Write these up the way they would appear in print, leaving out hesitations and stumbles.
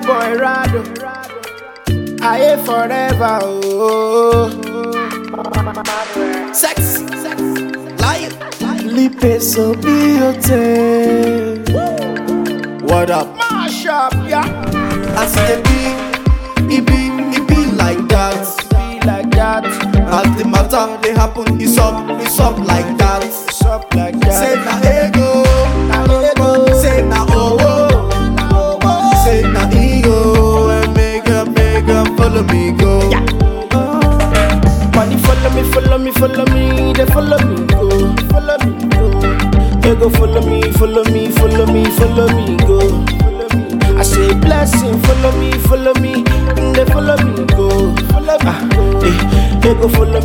boy Rado, I forever. Oh, sex, lion, lipe so beauty. What up, mash up, yeah. I see the be like that, be like that. As the matter they happen, it's up like that, it's up like that. Say na ego, say na oh, say na ego, and make up, follow me go. Yeah. Money follow me, they follow me go. They go follow me, go. I say blessing, follow me, they follow me go. They go follow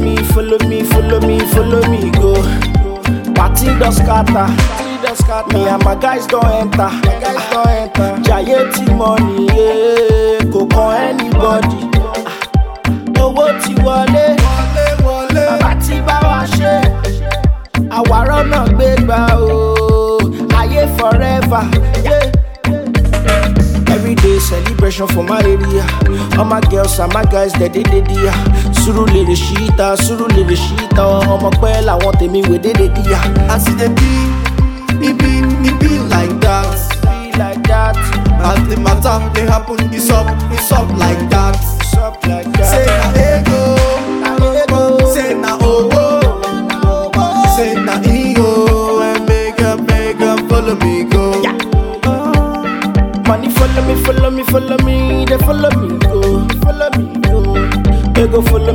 me, go. Party does scatter, me and my guys don't enter. Giant money, yeah, go call anybody. Owó ti wọlé, bàbá ti bá wa ṣe, àwárọ̀ náà gbé gbà o, ayé forever, yeah. Everyday celebration for my area. All my girls and my guys, they dia. Surulere shita, ọmọ pẹ́ làwọn tèmi wé dédé dia. I see the be like that, be like that. As the matter they happen, it's up like that, it's up like that. Say na ego, say na oh, say na ego, and make up, follow me go. Yeah. Money follow me, they follow me go. They go follow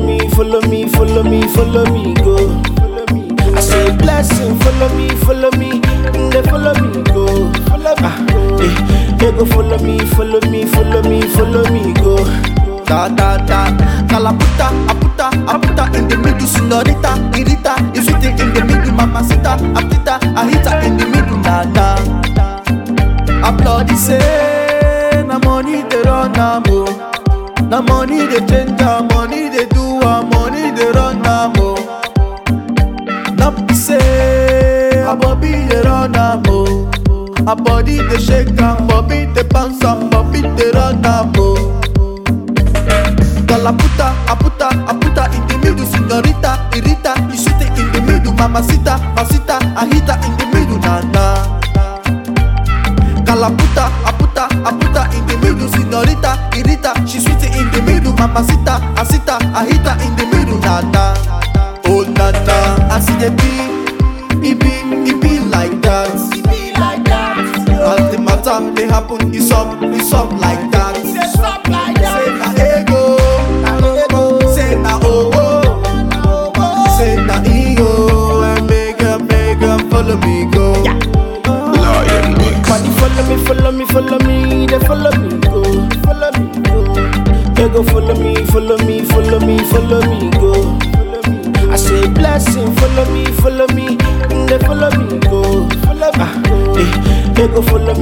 me go. I say blessing, follow me, they follow me go. They go follow me go. Da, Calaputa, aputa in the middle, señorita, irita, you sitting in the middle, mamacita, apita, ahita in the middle, na. Applaudi say, na money they run amo, na money they change am, money they do am, money they run amo. Not be say, a Bobby they run amo, a body they shake am, Bobby they bounce am, Bobby they run amo. Calaputa, aputa in the middle, señorita, irita, you sitting in the middle, mamacita, ahita in the middle, na. Calaputa, aputa in the middle, señorita, irita, she sweetie in the middle, mamacita, asita, ahita in the middle, na. Oh na, I see the be like that, as the matter they happen, it's up like that, it's up like that. Say na ego, say na oh, say na ego, and make up, follow me go. Yeah. Money follow me, they follow me go. They go follow me, go. I say blessing, follow me, they follow me go. They go follow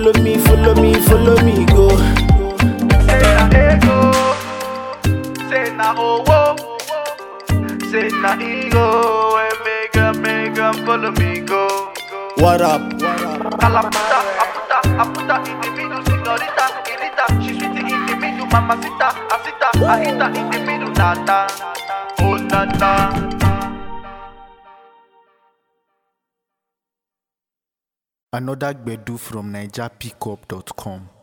me, go. Say na ego, say na oh, say na ego, and make up, follow me go. What up? Calaputa, aputa in the middle, señorita, irita, she sweetie in the middle, mamacita, asita, ahita in the middle, na. Oh na. Another Gbedu from NigerPickup.com.